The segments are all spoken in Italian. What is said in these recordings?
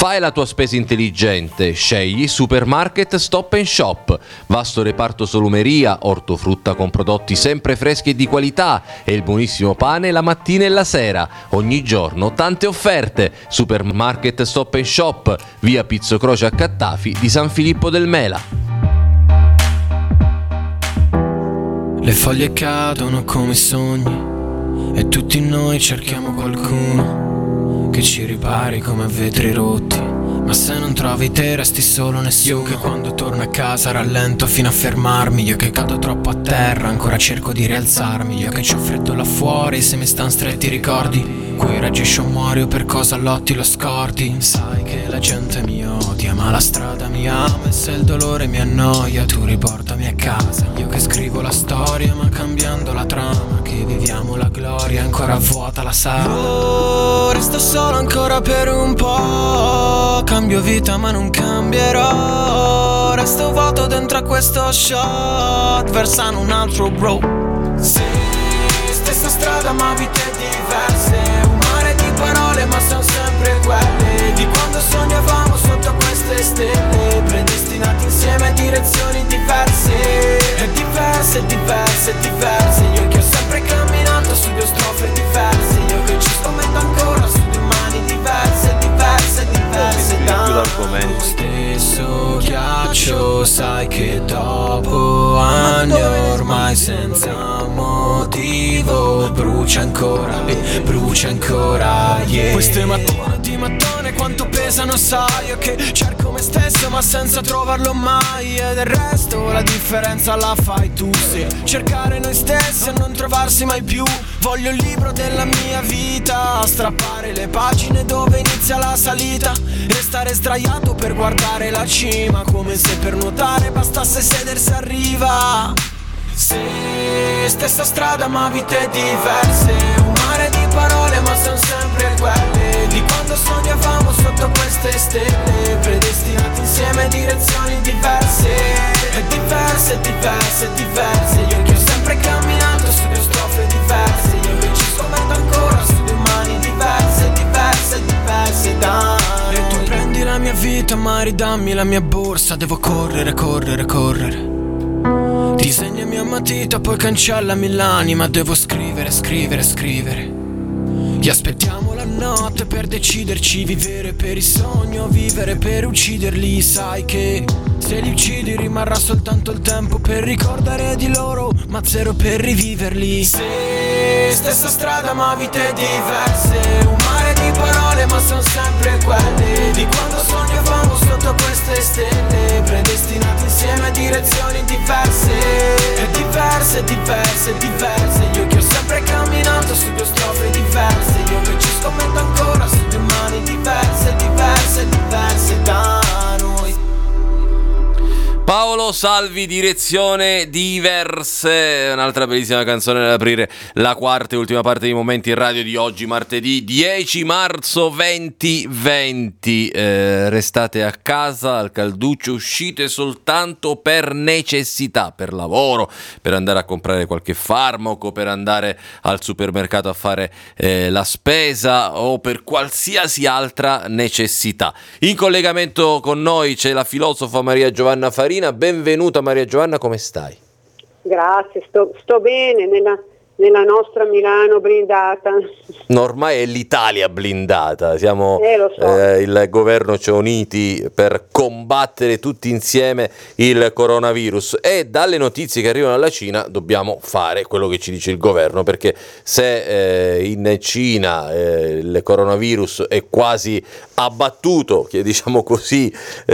Fai la tua spesa intelligente, scegli Supermarket Stop & Shop, vasto reparto solumeria, ortofrutta con prodotti sempre freschi e di qualità e il buonissimo pane la mattina e la sera, ogni giorno tante offerte. Supermarket Stop & Shop, via Pizzo Croce a Cattafi di San Filippo del Mela. Le foglie cadono come sogni e tutti noi cerchiamo qualcuno che ci ripari come vetri rotti. Ma se non trovi te resti solo nessuno. Io che quando torno a casa rallento fino a fermarmi. Io che cado troppo a terra ancora cerco di rialzarmi. Io che c'ho freddo là fuori se mi stan stretti ricordi. Qui reagisci o muori o per cosa lotti lo scordi. Sai che la gente mi odia ma la strada mi ama. E se il dolore mi annoia tu riportami a casa. Io che scrivo la storia ma cambiando la trama. Che viviamo la gloria ancora vuota la sala. Oh, resto solo ancora per un po'. Cambio vita ma non cambierò. Resto vuoto dentro a questo shot versano un altro bro. Sì, stessa strada ma vite diverse. Un mare di parole ma sono sempre quelle di quando sognavamo sotto queste stelle. Predestinati insieme a direzioni diverse. E diverse, diverse, diverse. Io che ho sempre camminato su due strofe diverse. Io che ci scommetto ancora su due mani diverse, diverse, diverse da l'argomento. Stesso ghiaccio, sai che dopo anni ormai senza motivo brucia ancora, brucia ancora, yeah. Queste mattone di mattone quanto pesano sai. Io che cerco me stesso ma senza trovarlo mai. E del resto la differenza la fai tu. Se cercare noi stessi e non trovarsi mai più. Voglio il libro della mia vita, strappare le pagine dove inizia la salita. Restare sdraiato per guardare la cima, come se per nuotare bastasse sedersi a riva. Sì, stessa strada ma vite diverse. Un mare di parole ma sono sempre quelle di quando sognavamo sotto queste stelle. Predestinati insieme a direzioni diverse. E diverse, diverse, diverse. Io che ho sempre camminato su due strofe diverse. Io che ci scommetto ancora su due mani diverse, diverse, diverse da noi. E tu prendi la mia vita ma ridammi la mia borsa. Devo correre, correre, correre. Disegnami a matita poi cancellami l'anima. Devo scrivere, scrivere, scrivere. Ti aspettiamo la notte per deciderci. Vivere per il sogno, vivere per ucciderli. Sai che se li uccidi rimarrà soltanto il tempo per ricordare di loro, ma zero per riviverli. Sì, stessa strada ma vite diverse. Un mare di parole ma sono sempre quelle di quando sognavamo sotto queste stelle. Predestinati insieme a direzioni diverse. E diverse, diverse, diverse. Io che ho sempre camminato su due strofe diverse. Io che ci scommetto ancora su due mani diverse, diverse, diverse da noi. Paolo Salvi, direzione diverse, un'altra bellissima canzone ad aprire la quarta e ultima parte dei momenti in radio di oggi, martedì 10 marzo 2020. Restate a casa al calduccio, uscite soltanto per necessità, per lavoro, per andare a comprare qualche farmaco, per andare al supermercato a fare la spesa o per qualsiasi altra necessità. In collegamento con noi c'è la filosofa Maria Giovanna Farina. Benvenuta Maria Giovanna, come stai? Grazie, sto bene nella nostra Milano blindata. Ormai è l'Italia blindata, siamo Lo so. Il governo ci ha uniti per combattere tutti insieme il coronavirus e dalle notizie che arrivano dalla Cina dobbiamo fare quello che ci dice il governo, perché se in Cina il coronavirus è quasi abbattuto, che diciamo così,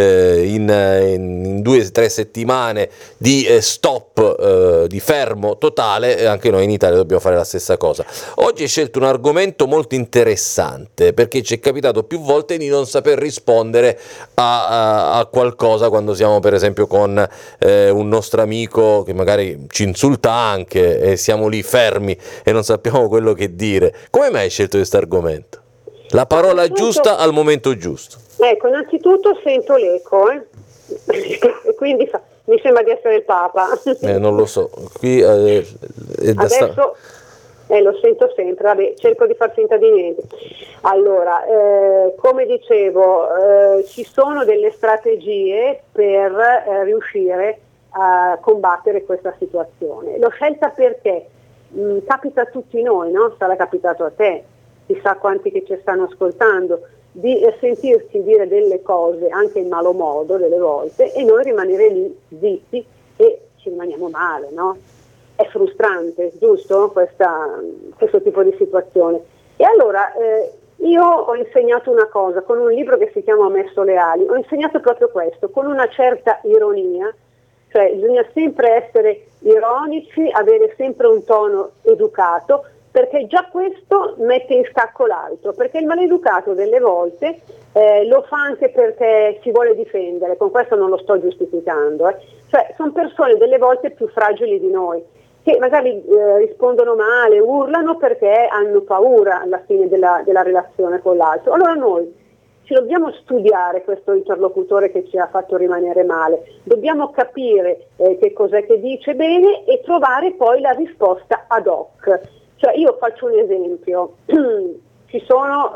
in 2 o 3 settimane di stop, di fermo totale, anche noi in Italia dobbiamo fare la stessa cosa. Oggi hai scelto un argomento molto interessante perché ci è capitato più volte di non saper rispondere a qualcosa quando siamo per esempio con un nostro amico che magari ci insulta anche e siamo lì fermi e non sappiamo quello che dire. Come mai hai scelto questo argomento? La parola giusta al momento giusto. Ecco, innanzitutto sento l'eco, e quindi mi sembra di essere il Papa. Non lo so. Qui adesso Lo sento sempre, vabbè, cerco di far finta di niente. Allora, come dicevo, ci sono delle strategie per riuscire a combattere questa situazione. L'ho scelta perché capita a tutti noi, no? Sarà capitato a te, chissà quanti che ci stanno ascoltando, di sentirsi dire delle cose anche in malo modo delle volte e noi rimanere lì zitti e ci rimaniamo male, no? È frustrante, giusto? Questo tipo di situazione. E allora io ho insegnato una cosa con un libro che si chiama Ho messo le ali, ho insegnato proprio questo, con una certa ironia, cioè bisogna sempre essere ironici, avere sempre un tono educato, perché già questo mette in scacco l'altro, perché il maleducato delle volte lo fa anche perché si vuole difendere, con questo non lo sto giustificando, cioè sono persone delle volte più fragili di noi, che magari rispondono male, urlano perché hanno paura alla fine della relazione con l'altro. Allora noi ci dobbiamo studiare questo interlocutore che ci ha fatto rimanere male, dobbiamo capire che cos'è che dice bene e trovare poi la risposta ad hoc. Cioè io faccio un esempio, ci sono,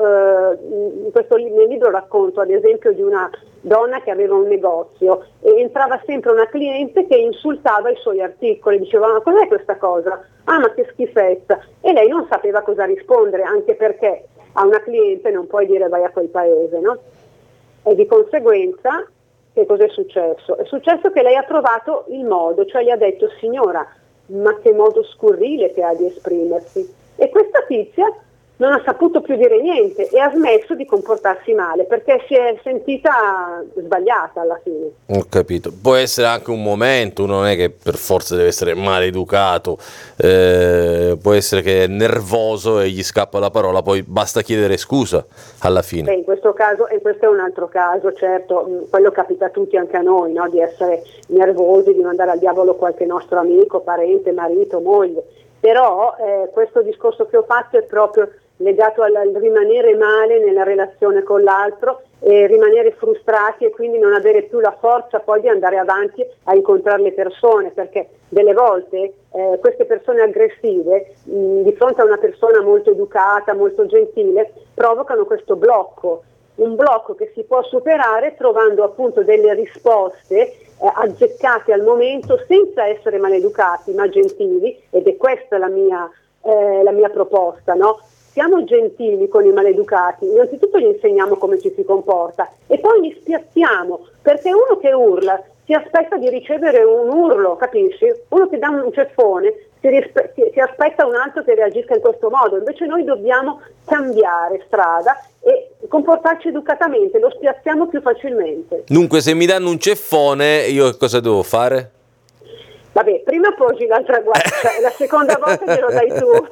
nel libro racconto ad esempio di una donna che aveva un negozio e entrava sempre una cliente che insultava i suoi articoli, diceva ma cos'è questa cosa? Ah ma che schifezza! E lei non sapeva cosa rispondere, anche perché a una cliente non puoi dire vai a quel paese, no? E di conseguenza che cos'è successo? È successo che lei ha trovato il modo, cioè gli ha detto signora ma che modo scurrile che ha di esprimersi, e questa tizia non ha saputo più dire niente e ha smesso di comportarsi male perché si è sentita sbagliata alla fine. Ho capito, può essere anche un momento, uno non è che per forza deve essere maleducato, può essere che è nervoso e gli scappa la parola, poi basta chiedere scusa alla fine. In questo caso, e questo è un altro caso, certo, quello capita a tutti, anche a noi, no? Di essere nervosi, di mandare al diavolo qualche nostro amico, parente, marito, moglie, però questo discorso che ho fatto è proprio legato al rimanere male nella relazione con l'altro e rimanere frustrati e quindi non avere più la forza poi di andare avanti a incontrare le persone, perché delle volte queste persone aggressive di fronte a una persona molto educata, molto gentile, provocano questo blocco, un blocco che si può superare trovando appunto delle risposte azzeccate al momento senza essere maleducati ma gentili, ed è questa la mia proposta, no? Siamo gentili con i maleducati, innanzitutto gli insegniamo come ci si comporta e poi li spiazziamo, perché uno che urla si aspetta di ricevere un urlo, capisci? Uno che dà un ceffone si aspetta un altro che reagisca in questo modo, invece noi dobbiamo cambiare strada e comportarci educatamente, lo spiazziamo più facilmente. Dunque se mi danno un ceffone io cosa devo fare? Vabbè, prima poggi l'altra guardia, la seconda volta glielo dai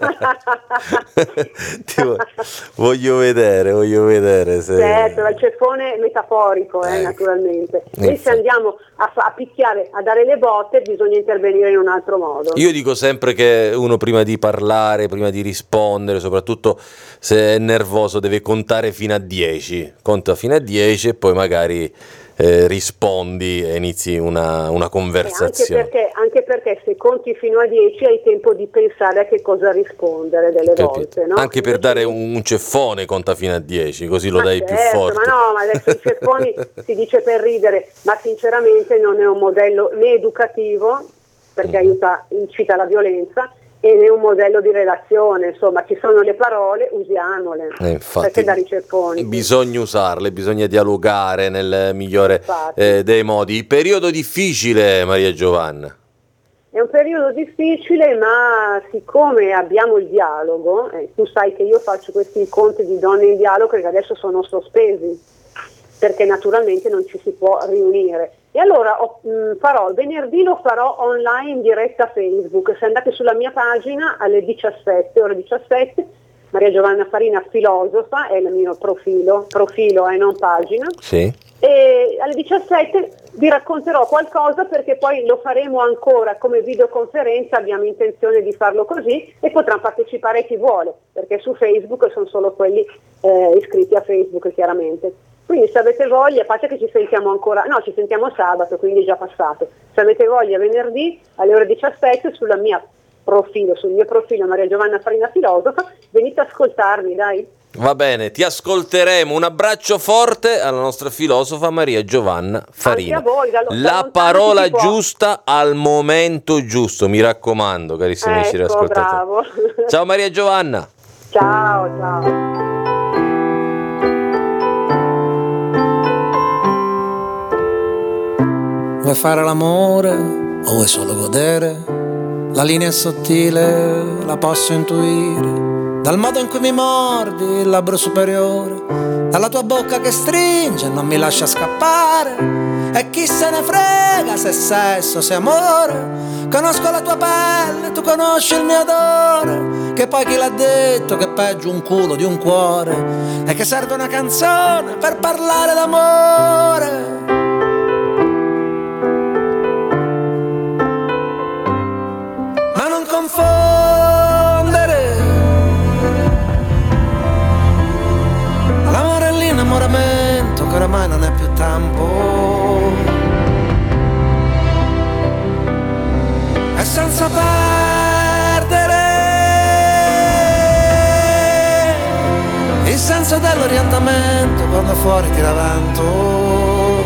tu. Voglio vedere se... Certo, il ceffone metaforico, naturalmente. E se andiamo a picchiare, a dare le botte, bisogna intervenire in un altro modo. Io dico sempre che uno prima di parlare, prima di rispondere, soprattutto se è nervoso, deve contare fino a 10. Conta fino a 10 e poi magari... rispondi e inizi una conversazione. Anche perché se conti fino a 10 hai tempo di pensare a che cosa rispondere delle volte, no? Anche per dare un ceffone conta fino a 10, così lo dai più forte. Ma adesso i ceffoni si dice per ridere, ma sinceramente non è un modello né educativo, perché incita alla violenza, e né un modello di relazione, insomma ci sono le parole, usiamole, perché da ricerconi. Bisogna usarle, bisogna dialogare nel migliore dei modi. Periodo difficile, Maria Giovanna. È un periodo difficile, ma siccome abbiamo il dialogo, tu sai che io faccio questi incontri di donne in dialogo che adesso sono sospesi, perché naturalmente non ci si può riunire. E allora venerdì lo farò online in diretta Facebook. Se andate sulla mia pagina alle 17, ore 17, Maria Giovanna Farina filosofa, è il mio profilo non pagina. Sì. E alle 17 vi racconterò qualcosa, perché poi lo faremo ancora come videoconferenza, abbiamo intenzione di farlo così e potrà partecipare chi vuole, perché su Facebook sono solo quelli iscritti a Facebook chiaramente. Quindi se avete voglia, a parte che ci sentiamo ci sentiamo sabato, quindi è già passato. Se avete voglia venerdì alle ore 17 sulla mia profilo, sul mio profilo Maria Giovanna Farina Filosofa, venite a ascoltarmi, dai. Va bene, ti ascolteremo. Un abbraccio forte alla nostra filosofa Maria Giovanna Farina. Anche a voi, la parola giusta al momento giusto, mi raccomando, carissimi amici ascoltatori. Bravo. Ciao Maria Giovanna. Ciao, ciao. Vuoi fare l'amore o vuoi solo godere? La linea è sottile, la posso intuire. Dal modo in cui mi mordi il labbro superiore, dalla tua bocca che stringe e non mi lascia scappare. E chi se ne frega se sesso, se amore. Conosco la tua pelle, tu conosci il mio odore. Che poi chi l'ha detto che è peggio un culo di un cuore? E che serve una canzone per parlare d'amore. Ma non confondere l'amore e l'innamoramento, che oramai non è più tempo. E senza perdere il senso dell'orientamento quando fuori tira vento.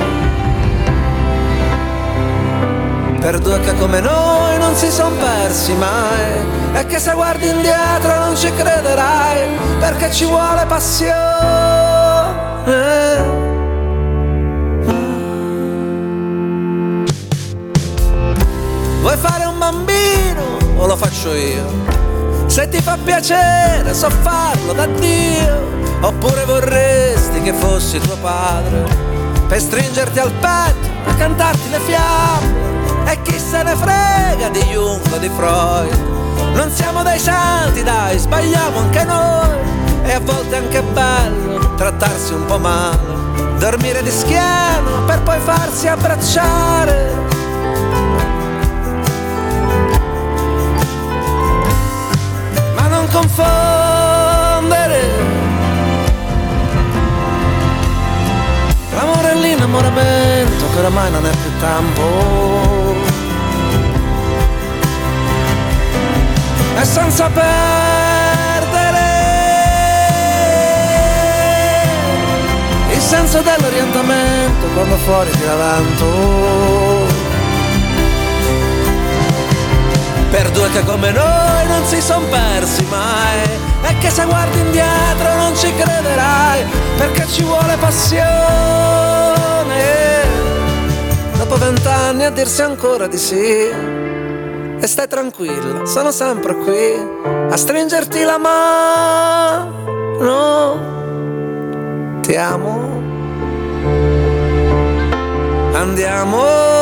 Per due che come noi non si son persi mai, e che se guardi indietro non ci crederai, perché ci vuole passione. Vuoi fare un bambino o lo faccio io? Se ti fa piacere so farlo da Dio. Oppure vorresti che fossi tuo padre, per stringerti al petto e cantarti le fiamme. E chi se ne frega di Jung o di Freud? Non siamo dei santi, dai, sbagliamo anche noi. E a volte è anche bello trattarsi un po' male, dormire di schiena per poi farsi abbracciare. Ma non confondere l'amore e l'innamoramento, che oramai non è più tempo. E senza perdere il senso dell'orientamento quando fuori tira vento. Per due che come noi non si son persi mai, e che se guardi indietro non ci crederai, perché ci vuole passione. Dopo 20 anni a dirsi ancora di sì. E stai tranquilla, sono sempre qui a stringerti la mano. Ti amo. Andiamo.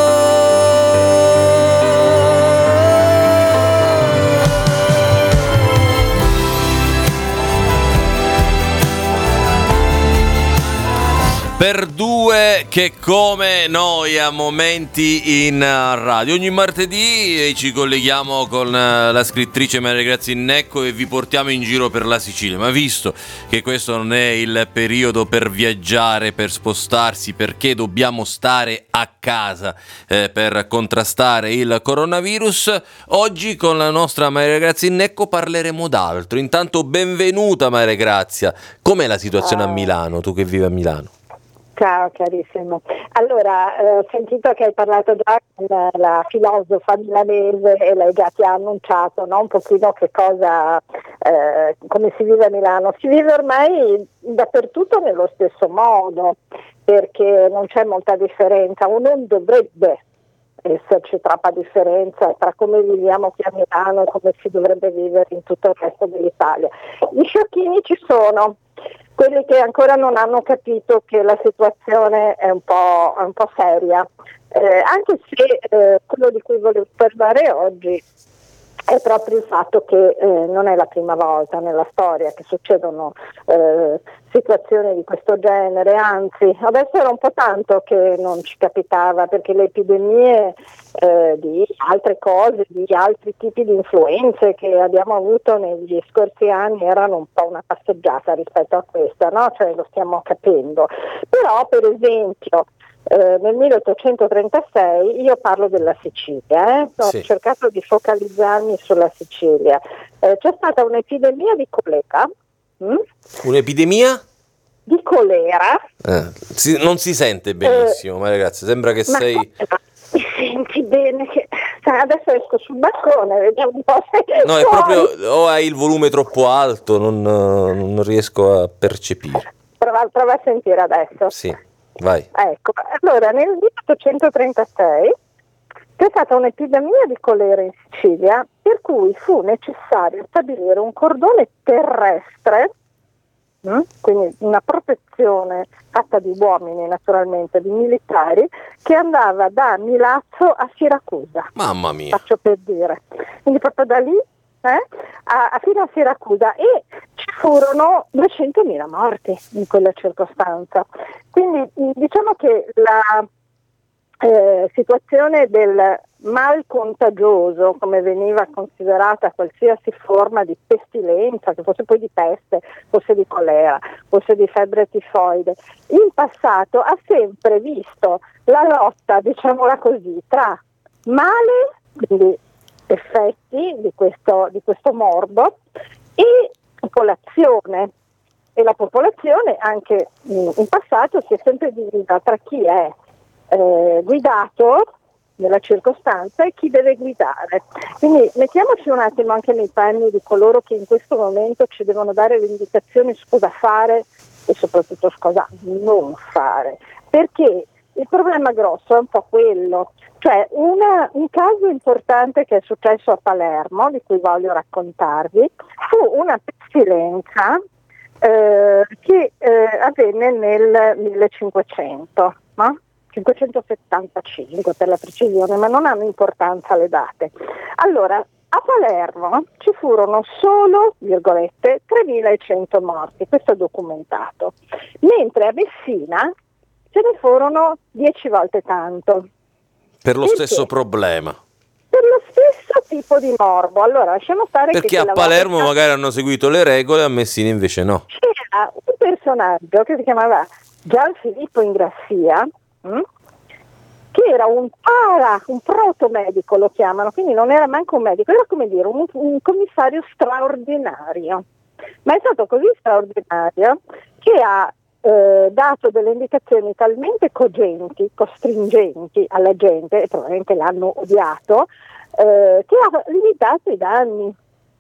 Per due che come noi a momenti in radio. Ogni martedì ci colleghiamo con la scrittrice Maria Grazia Innecco e vi portiamo in giro per la Sicilia. Ma visto che questo non è il periodo per viaggiare, per spostarsi, perché dobbiamo stare a casa per contrastare il coronavirus, oggi con la nostra Maria Grazia Innecco parleremo d'altro. Intanto benvenuta Maria Grazia. Com'è la situazione a Milano, tu che vivi a Milano? Ciao carissimo. Allora, ho sentito che hai parlato già con la filosofa milanese e lei già ti ha annunciato, no? Un pochino che cosa, come si vive a Milano. Si vive ormai dappertutto nello stesso modo, perché non c'è molta differenza, o non dovrebbe esserci troppa differenza tra come viviamo qui a Milano e come si dovrebbe vivere in tutto il resto dell'Italia. Gli sciocchini ci sono, quelli che ancora non hanno capito che la situazione è un po' seria, anche se quello di cui volevo parlare oggi è proprio il fatto che non è la prima volta nella storia che succedono situazioni di questo genere, anzi adesso era un po' tanto che non ci capitava, perché le epidemie di altre cose, di altri tipi di influenze che abbiamo avuto negli scorsi anni erano un po' una passeggiata rispetto a questa, no? Cioè lo stiamo capendo. Però per esempio nel 1836, io parlo della Sicilia, ho cercato di focalizzarmi sulla Sicilia, c'è stata un'epidemia di colera. Un'epidemia? Di colera. Non si sente benissimo, ma ragazzi, sembra che sei... Mi senti bene? Che adesso esco sul balcone, vediamo un po' se... No, è proprio, o hai il volume troppo alto, non riesco a percepire. Prova a sentire adesso. Sì, vai. Ecco, allora nel 1836 c'è stata un'epidemia di colera in Sicilia, per cui fu necessario stabilire un cordone terrestre, quindi una protezione fatta di uomini, naturalmente, di militari, che andava da Milazzo a Siracusa. Mamma mia! Faccio per dire. Quindi proprio da lì fino a Siracusa, e ci furono 200.000 morti in quella circostanza. Quindi diciamo che la situazione del mal contagioso, come veniva considerata qualsiasi forma di pestilenza, che fosse poi di peste, fosse di colera, fosse di febbre tifoide, in passato ha sempre visto la lotta, diciamola così, tra male, quindi effetti di questo morbo, e popolazione. E la popolazione anche in passato si è sempre divisa tra chi è guidato nella circostanza e chi deve guidare. Quindi mettiamoci un attimo anche nei panni di coloro che in questo momento ci devono dare le indicazioni su cosa fare e soprattutto su cosa non fare, perché il problema grosso è un po' quello, cioè un caso importante che è successo a Palermo, di cui voglio raccontarvi, fu una pestilenza che avvenne nel 1500, no? 575 per la precisione, ma non hanno importanza le date. Allora, a Palermo ci furono solo, virgolette, 3.100 morti, questo è documentato, mentre a Messina ce ne furono 10 volte tanto. Per lo stesso problema. Per lo stesso tipo di morbo. Allora, lasciamo stare perché a Palermo magari hanno seguito le regole, a Messina invece no. C'era un personaggio che si chiamava Gianfilippo Ingrassia, che era un protomedico, lo chiamano, quindi non era manco un medico, era come dire un commissario straordinario, ma è stato così straordinario che ha dato delle indicazioni talmente cogenti, costringenti alla gente, e probabilmente l'hanno odiato, che ha limitato i danni.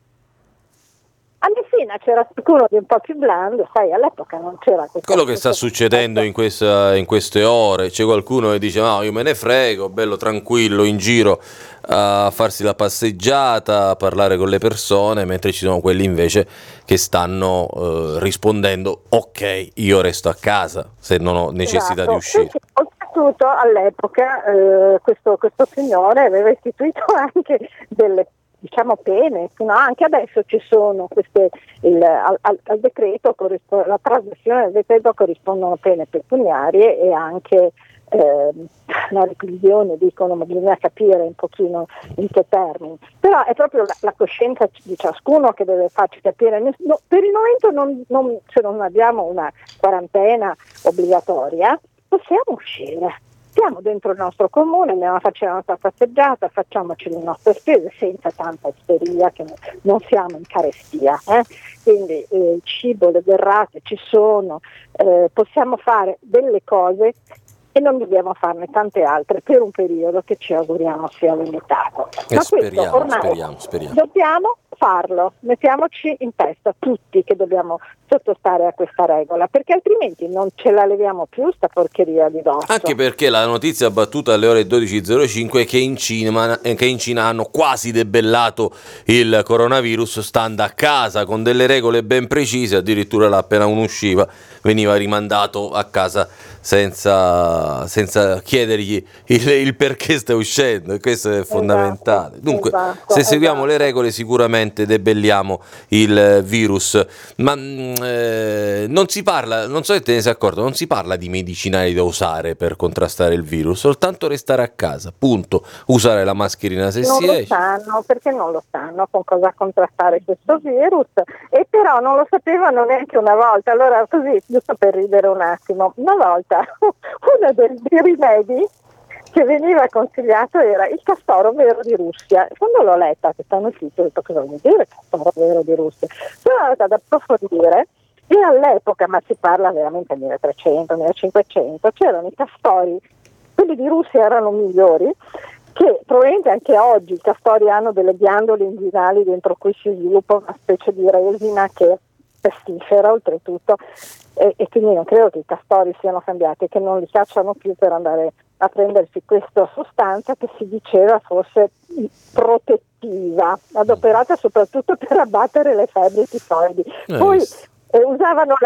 A Messina c'era qualcuno di un po' più blando, sai, all'epoca non c'era questo. Quello che sta succedendo in queste ore, c'è qualcuno che dice no, io me ne frego, bello tranquillo in giro a farsi la passeggiata, a parlare con le persone, mentre ci sono quelli invece che stanno rispondendo ok, io resto a casa se non ho necessità di uscire. Sì, oltretutto all'epoca questo signore aveva istituito anche delle pene, no? Anche adesso ci sono queste, al decreto, la trasgressione del decreto corrispondono pene pecuniarie e anche la reclusione, dicono, ma bisogna capire un pochino in che termini, però è proprio la coscienza di ciascuno che deve farci capire. Per il momento se non abbiamo una quarantena obbligatoria possiamo uscire. Stiamo dentro il nostro comune, andiamo a farci la nostra passeggiata, facciamoci le nostre spese senza tanta isteria, che non siamo in carestia. Quindi il cibo, le derrate ci sono, possiamo fare delle cose e non dobbiamo farne tante altre per un periodo che ci auguriamo sia limitato. Ma speriamo. Dobbiamo farlo, mettiamoci in testa tutti che dobbiamo sottostare a questa regola, perché altrimenti non ce la leviamo più sta porcheria di dosso. Anche perché la notizia battuta alle ore 12.05 è che in Cina hanno quasi debellato il coronavirus stando a casa con delle regole ben precise, addirittura là appena uno usciva veniva rimandato a casa senza chiedergli il perché sta uscendo, e questo è fondamentale. Dunque, se seguiamo le regole sicuramente debelliamo il virus, ma non si parla, non so se te ne sei accorto, non si parla di medicinali da usare per contrastare il virus, soltanto restare a casa, punto, usare la mascherina se si esce. Perché non lo sanno con cosa contrastare questo virus, e però non lo sapevano neanche una volta. Allora, così, giusto per ridere un attimo, una volta un uno dei rimedi che veniva consigliato era il castoro vero di Russia. Quando l'ho letta questa notizia ho detto: cosa vuol dire castoro vero di Russia? Sono andata ad approfondire e all'epoca, ma si parla veramente del 1300, 1500, c'erano i castori, quelli di Russia erano migliori, che probabilmente anche oggi i castori hanno delle ghiandole inguinali dentro cui si sviluppa una specie di resina che è pestifera oltretutto, e quindi non credo che i castori siano cambiati, che non li cacciano più per andare a prendersi questa sostanza che si diceva fosse protettiva, adoperata soprattutto per abbattere le febbri tifoidi. Poi usavano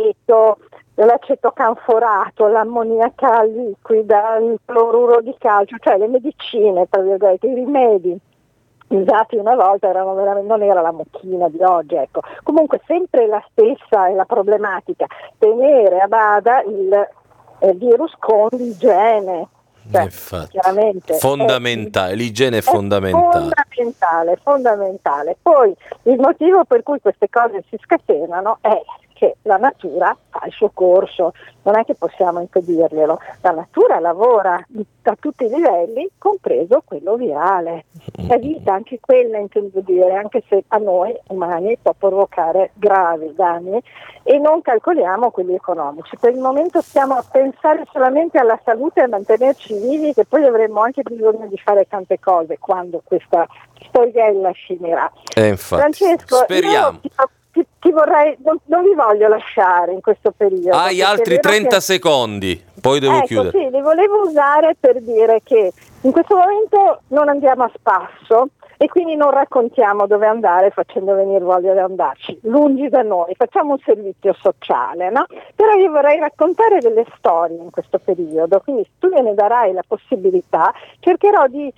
l'aceto canforato, l'ammoniaca liquida, il cloruro di calcio, cioè le medicine, tra virgolette, i rimedi usati una volta erano veramente, non era la mochina di oggi, ecco. Comunque sempre la stessa è la problematica, tenere a bada il virus con l'igiene. Cioè, chiaramente fondamentale, l'igiene è fondamentale. Fondamentale. Poi il motivo per cui queste cose si scatenano è che la natura fa il suo corso, non è che possiamo impedirglielo. La natura lavora a tutti i livelli, compreso quello virale. È vita anche quella, intendo dire, anche se a noi umani può provocare gravi danni, e non calcoliamo quelli economici. Per il momento stiamo a pensare solamente alla salute e a mantenerci vivi, che poi avremo anche bisogno di fare tante cose quando questa storiella finirà. Infatti, Francesco, speriamo. Ti vorrei, non vi voglio lasciare in questo periodo. Hai altri 30 secondi, poi devo chiudere. Sì, li volevo usare per dire che in questo momento non andiamo a spasso e quindi non raccontiamo dove andare facendo venire voglia di andarci, lungi da noi, facciamo un servizio sociale, no? Però io vorrei raccontare delle storie in questo periodo, quindi se tu me ne darai la possibilità, cercherò di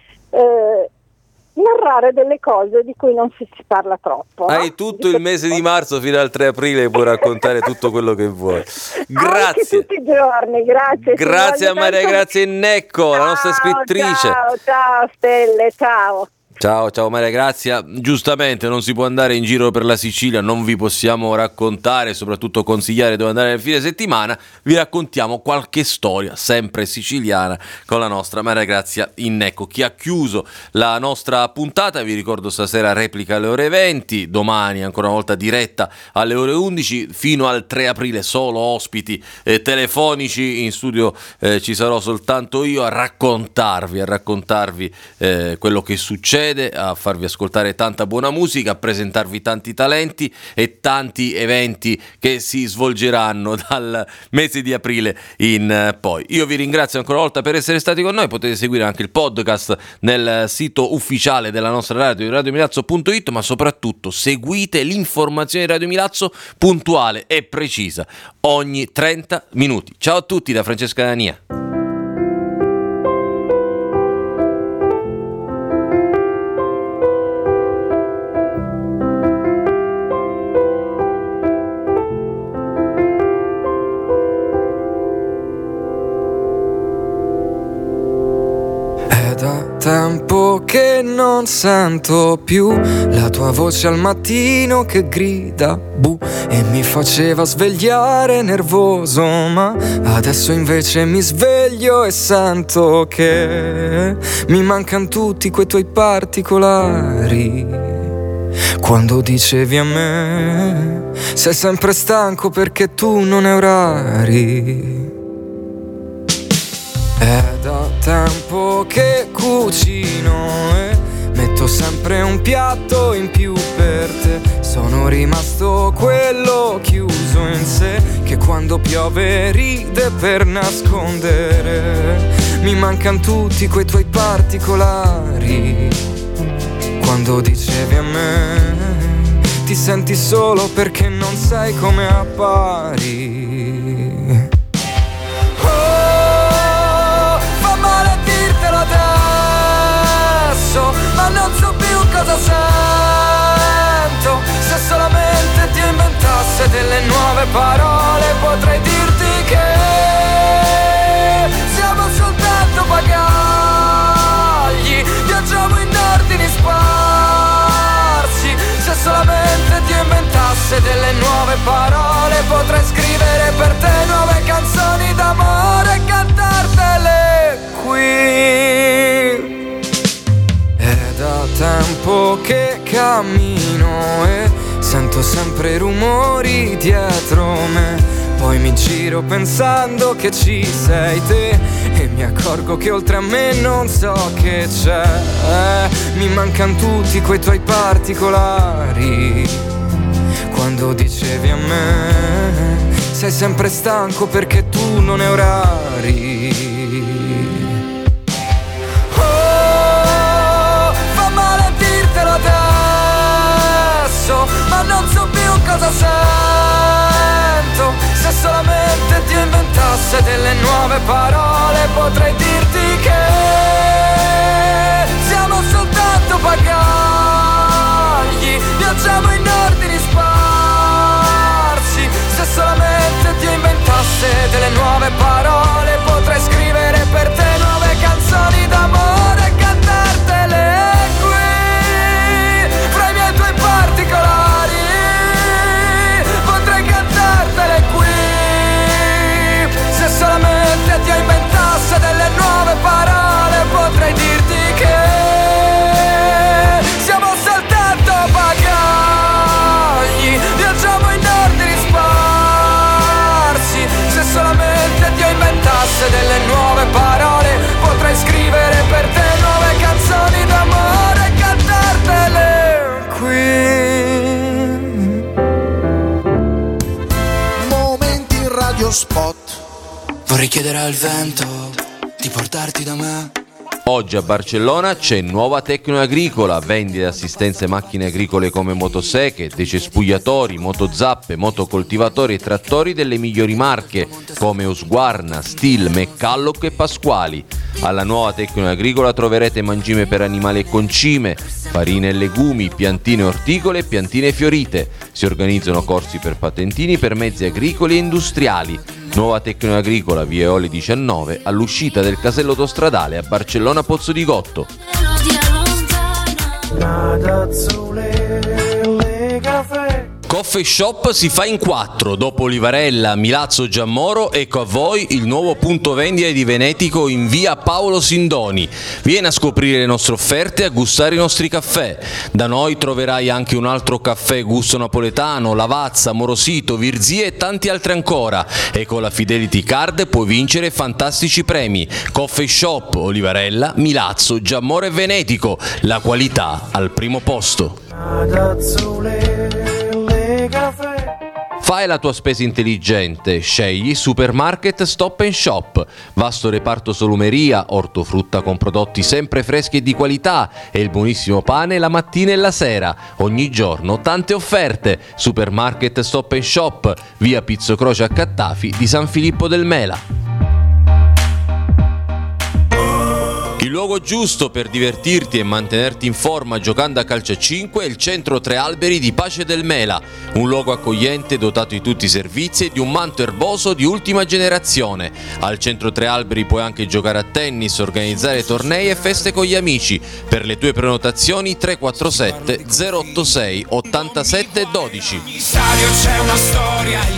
narrare delle cose di cui non si parla troppo. Hai tutto il mese di marzo fino al 3 aprile, puoi raccontare tutto quello che vuoi. Grazie. Anche tutti i giorni, grazie. Grazie a Maria Grazia Innecco, la nostra scrittrice. Ciao Stelle, ciao. Ciao Maria Grazia, giustamente non si può andare in giro per la Sicilia, non vi possiamo raccontare, soprattutto consigliare dove andare nel fine settimana, vi raccontiamo qualche storia sempre siciliana con la nostra Maria Grazia Innecco. Chi ha chiuso la nostra puntata, vi ricordo stasera replica alle ore 20, domani ancora una volta diretta alle ore 11, fino al 3 aprile solo ospiti telefonici, in studio ci sarò soltanto io a raccontarvi quello che succede, a farvi ascoltare tanta buona musica, a presentarvi tanti talenti e tanti eventi che si svolgeranno dal mese di aprile in poi. Io vi ringrazio ancora una volta per essere stati con noi, potete seguire anche il podcast nel sito ufficiale della nostra radio, radiomilazzo.it, ma soprattutto seguite l'informazione di Radio Milazzo puntuale e precisa ogni 30 minuti. Ciao a tutti da Francesca Dania. Tempo che non sento più la tua voce al mattino che grida bu e mi faceva svegliare nervoso, ma adesso invece mi sveglio e sento che mi mancano tutti quei tuoi particolari. Quando dicevi a me sei sempre stanco perché tu non hai orari. È da tempo che cucino e metto sempre un piatto in più per te. Sono rimasto quello chiuso in sé che quando piove ride per nascondere. Mi mancano tutti quei tuoi particolari. Quando dicevi a me ti senti solo perché non sai come appari. Ma non so più cosa sento. Se solamente Dio inventasse delle nuove parole, potrei dirti che siamo soltanto bagagli, viaggiamo in ordini sparsi. Se solamente Dio inventasse delle nuove parole, potrei scrivere per te nuove canzoni d'amore e cantare cammino e sento sempre rumori dietro me. Poi mi giro pensando che ci sei te e mi accorgo che oltre a me non so che c'è. Mi mancano tutti quei tuoi particolari. Quando dicevi a me sei sempre stanco perché tu non hai orari. Oh, fa male dirtelo adesso, ma non so più cosa sento. Se solamente Dio inventasse delle nuove parole, potrei dirti che siamo soltanto bagagli, viaggiamo in ordini sparsi. Se solamente Dio inventasse delle nuove parole, potrei scrivere per te nuove canzoni d'amore e cantartele qui, fra i miei tuoi particolari. Potrei cantartele qui, se solamente Dio inventasse delle nuove parole, potrei dirti che siamo soltanto bagagli, viaggiamo in ordini sparsi. Se solamente Dio inventasse delle nuove parole, potrei scrivere per te nuove canzoni d'amore e cantartele qui. Momenti in radio spot. Vorrei chiedere al vento di portarti da me. Oggi a Barcellona c'è Nuova Tecnoagricola, vendita e assistenze macchine agricole come motoseche, decespugliatori, motozappe, motocoltivatori e trattori delle migliori marche come Husqvarna, Stihl, McCulloch e Pasquali. Alla Nuova Tecnoagricola troverete mangime per animali e concime, farine e legumi, piantine orticole e piantine fiorite. Si organizzano corsi per patentini per mezzi agricoli e industriali. Nuova Tecnoagricola, via Eoli 19, all'uscita del casello autostradale a Barcellona Pozzo di Gotto. Coffee Shop si fa in 4, dopo Livarella, Milazzo, Giammoro, ecco a voi il nuovo punto vendita di Venetico in via Paolo Sindoni. Vieni a scoprire le nostre offerte e a gustare i nostri caffè. Da noi troverai anche un altro caffè gusto napoletano, Lavazza, Morosito, Virzì e tanti altri ancora. E con la Fidelity Card puoi vincere fantastici premi. Coffee Shop, Olivarella, Milazzo, Giammoro e Venetico. La qualità al primo posto. Fai la tua spesa intelligente, scegli Supermarket Stop & Shop, vasto reparto solumeria, ortofrutta con prodotti sempre freschi e di qualità e il buonissimo pane la mattina e la sera, ogni giorno tante offerte. Supermarket Stop & Shop, via Pizzo Croce a Cattafi di San Filippo del Mela. Il luogo giusto per divertirti e mantenerti in forma giocando a calcio a 5 è il Centro Tre Alberi di Pace del Mela, un luogo accogliente dotato di tutti i servizi e di un manto erboso di ultima generazione. Al Centro Tre Alberi puoi anche giocare a tennis, organizzare tornei e feste con gli amici. Per le tue prenotazioni 347 086 87 12. In stadio c'è una storia, il